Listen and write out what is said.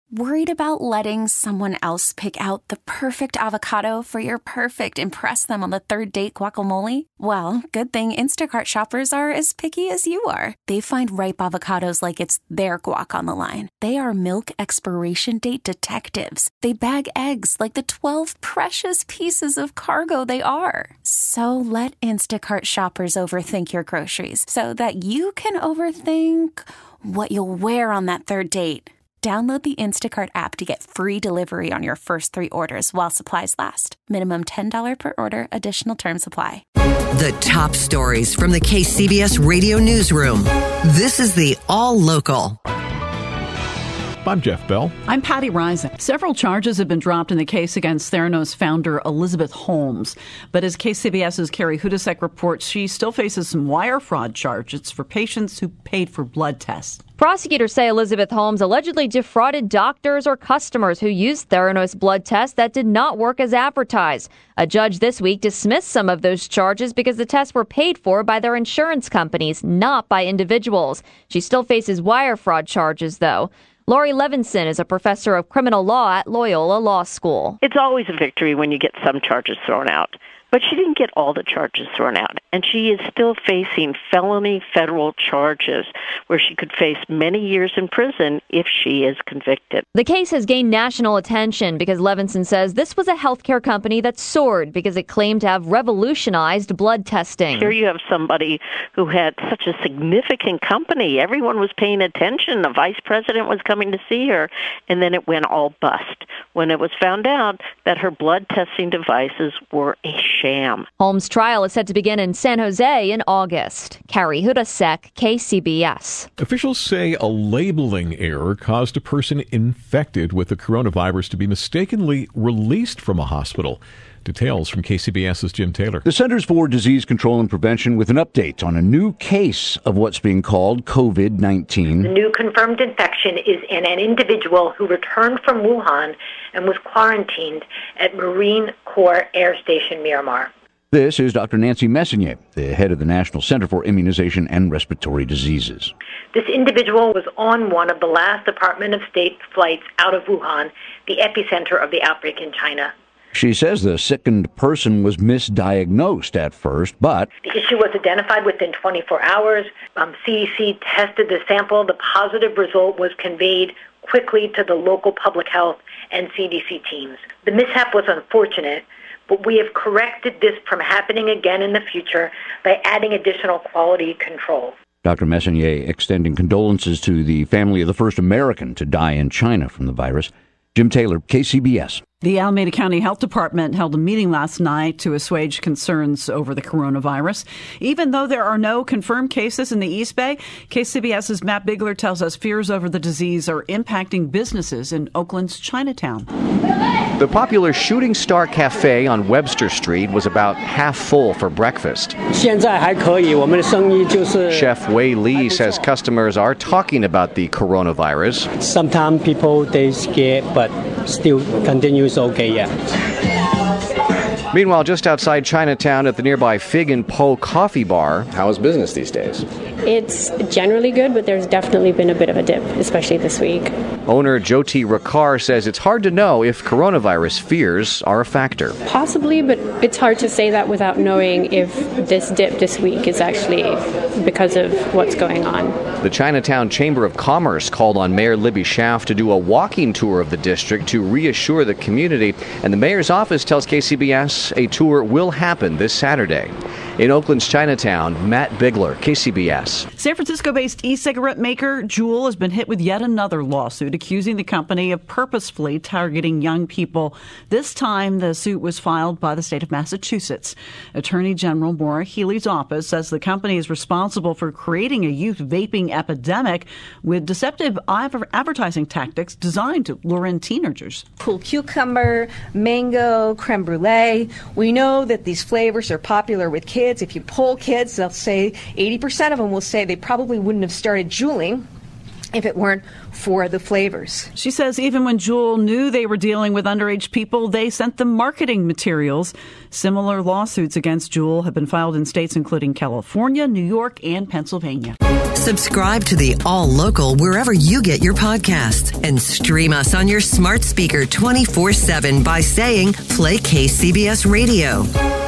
Worried about letting someone else pick out the perfect avocado for your perfect impress them on the third date guacamole? Well, good thing Instacart shoppers are as picky as you are. They find ripe avocados like it's their guac on the line. They are milk expiration date detectives. They bag eggs like the 12 precious pieces of cargo they are. So let Instacart shoppers overthink your groceries so that you can overthink what you'll wear on that third date. Download the Instacart app to get free delivery on your first 3 orders while supplies last. Minimum $10 per order. Additional terms apply. The top stories from the KCBS Radio Newsroom. This is the All Local. I'm Jeff Bell. I'm Patty Rising. Several charges have been dropped in the case against Theranos founder Elizabeth Holmes. But as KCBS's Carrie Hudasek reports, she still faces some wire fraud charges for patients who paid for blood tests. Prosecutors say Elizabeth Holmes allegedly defrauded doctors or customers who used Theranos blood tests that did not work as advertised. A judge this week dismissed some of those charges because the tests were paid for by their insurance companies, not by individuals. She still faces wire fraud charges, though. Lori Levinson is a professor of criminal law at Loyola Law School. It's always a victory when you get some charges thrown out. But she didn't get all the charges thrown out, and she is still facing felony federal charges where she could face many years in prison if she is convicted. The case has gained national attention because Levinson says this was a healthcare company that soared because it claimed to have revolutionized blood testing. Here you have somebody who had such a significant company. Everyone was paying attention. The vice president was coming to see her, and then it went all bust when it was found out that her blood testing devices were a sham. Holmes' trial is set to begin in San Jose in August. Carrie Hudasek, KCBS. Officials say a labeling error caused a person infected with the coronavirus to be mistakenly released from a hospital. Details from KCBS's Jim Taylor. The Centers for Disease Control and Prevention with an update on a new case of what's being called COVID-19. The new confirmed infection is in an individual who returned from Wuhan and was quarantined at Marine Corps Air Station Miramar. This is Dr. Nancy Messonnier, the head of the National Center for Immunization and Respiratory Diseases. This individual was on one of the last Department of State flights out of Wuhan, the epicenter of the outbreak in China. She says the sickened person was misdiagnosed at first, but the issue was identified within 24 hours. CDC tested the sample. The positive result was conveyed quickly to the local public health and CDC teams. The mishap was unfortunate, but we have corrected this from happening again in the future by adding additional quality control. Dr. Messonnier extending condolences to the family of the first American to die in China from the virus. Jim Taylor, KCBS. The Alameda County Health Department held a meeting last night to assuage concerns over the coronavirus. Even though there are no confirmed cases in the East Bay, KCBS's Matt Bigler tells us fears over the disease are impacting businesses in Oakland's Chinatown. The popular Shooting Star Cafe on Webster Street was about half full for breakfast. Chef Wei Li says customers are talking about the coronavirus. Sometimes people, they scared, but still continues okay, yeah. Meanwhile, just outside Chinatown at the nearby Fig and Po Coffee Bar. How is business these days? It's generally good, but there's definitely been a bit of a dip, especially this week. Owner Jyoti Rakar says it's hard to know if coronavirus fears are a factor. Possibly, but it's hard to say that without knowing if this dip this week is actually because of what's going on. The Chinatown Chamber of Commerce called on Mayor Libby Schaaf to do a walking tour of the district to reassure the community, and the mayor's office tells KCBS a tour will happen this Saturday. In Oakland's Chinatown, Matt Bigler, KCBS. San Francisco-based e-cigarette maker Juul has been hit with yet another lawsuit accusing the company of purposefully targeting young people. This time, the suit was filed by the state of Massachusetts. Attorney General Maura Healey's office says the company is responsible for creating a youth vaping epidemic with deceptive advertising tactics designed to lure in teenagers. Cool cucumber, mango, creme brulee. We know that these flavors are popular with kids. If you poll kids, they'll say 80% of them will say they probably wouldn't have started Juuling if it weren't for the flavors. She says even when Juul knew they were dealing with underage people, they sent them marketing materials. Similar lawsuits against Juul have been filed in states including California, New York, and Pennsylvania. Subscribe to the All Local wherever you get your podcasts and stream us on your smart speaker 24/7 by saying, play KCBS Radio.